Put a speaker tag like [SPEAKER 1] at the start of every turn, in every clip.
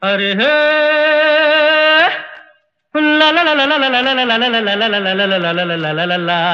[SPEAKER 1] अरे हे ला ला ला ला ला ला ला ला ला ला ला ला ला ला ला ला ला।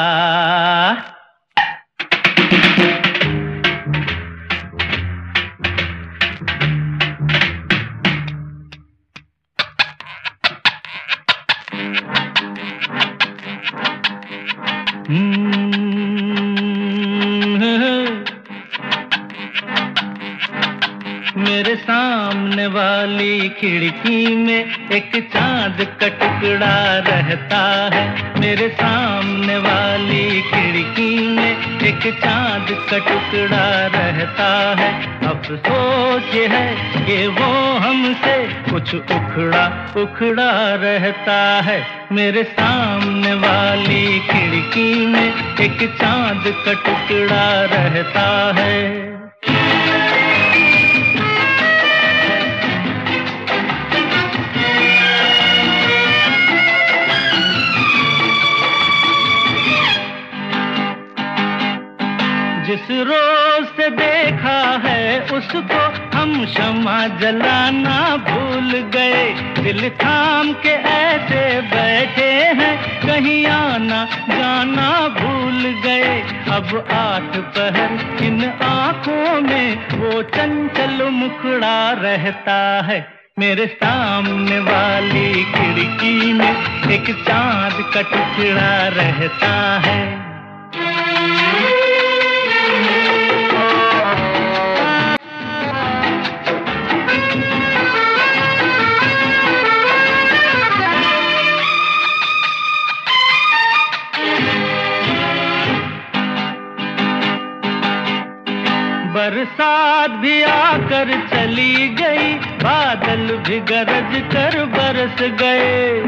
[SPEAKER 1] मेरे सामने वाली खिड़की में एक चांद का टुकड़ा रहता है। मेरे सामने वाली खिड़की में एक चांद का टुकड़ा रहता है। अफसोस ये है कि वो हमसे कुछ उखड़ा उखड़ा रहता है। मेरे सामने वाली खिड़की में एक चांद का टुकड़ा रहता है। जिस रोज से देखा है उसको हम शम्मा जलाना भूल गए। दिल थाम के ऐसे बैठे हैं कहीं आना जाना भूल गए। अब 8 पहर इन आँखों में वो चंचल मुखड़ा रहता है। मेरे सामने वाली खिड़की में एक चांद का टुकड़ा रहता है। बरसात भी आकर चली गई, बादल भी गरज कर बरस गए।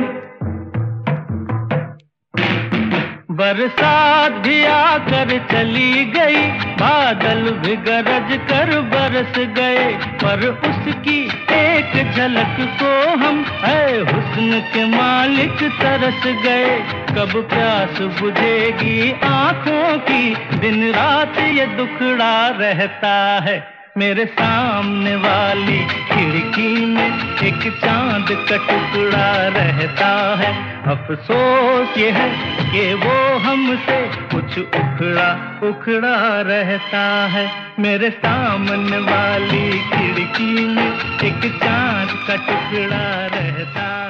[SPEAKER 1] बरसात भी आकर चली गई, बादल भी गरज कर बरस गए। पर उसकी एक झलक को हम है हुस्न के मालिक तरस गए। कब प्यास बुझेगी आँखों की, दिन रात ये दुखड़ा रहता है। मेरे सामने वाली खिड़की में एक चांद का टुकड़ा रहता है। अफसोस ये है कि वो हमसे कुछ उखड़ा उखड़ा रहता है। मेरे सामने वाली खिड़की में एक चांद का टुकड़ा रहता है।